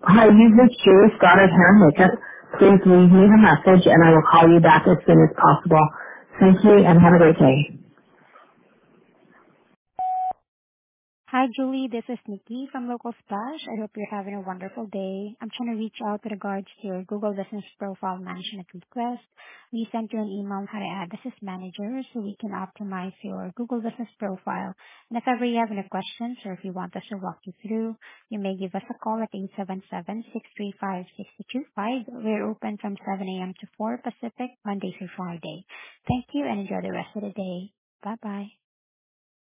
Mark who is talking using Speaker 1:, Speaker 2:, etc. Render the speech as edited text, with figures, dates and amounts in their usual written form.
Speaker 1: Hi, you've reached Julie Stoddard Hair and Makeup. Please leave me a message and I will call you back as soon as possible. Thank you and have a great day.
Speaker 2: Hi, Julie. This is Nikki from Local Splash. I hope you're having a wonderful day. I'm trying to reach out with regards to your Google Business Profile Management request. We sent you an email on how to add this as manager so we can optimize your Google Business Profile. And if ever you have any questions or if you want us to walk you through, you may give us a call at 877-635-6225. We're open from 7 a.m. to 4 Pacific, Monday through Friday. Thank you and enjoy the rest of the day. Bye-bye.